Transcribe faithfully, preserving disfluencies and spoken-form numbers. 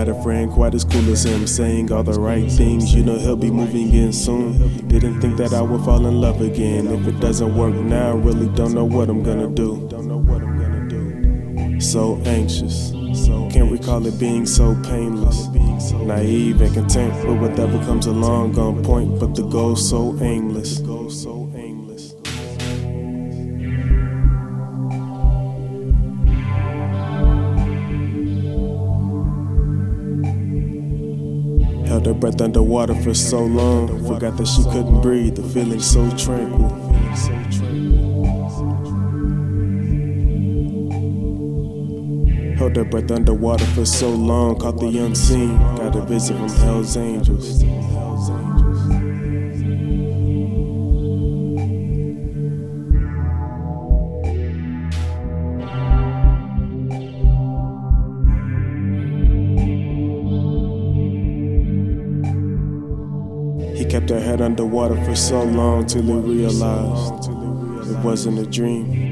had a friend quite as cool as him, saying all the right things. You know he'll be moving in soon. Didn't think that I would fall in love again. If it doesn't work now, really don't know what I'm gonna do. So anxious, can't recall it being so painless. Naive and content with whatever comes along, on point, but the goal's so aimless. Held her breath underwater for so long, forgot that she couldn't breathe, the feeling so tranquil. Held her breath underwater for so long, caught the unseen, got a visit from Hell's Angels. He kept her head underwater for so long till he realized it wasn't a dream.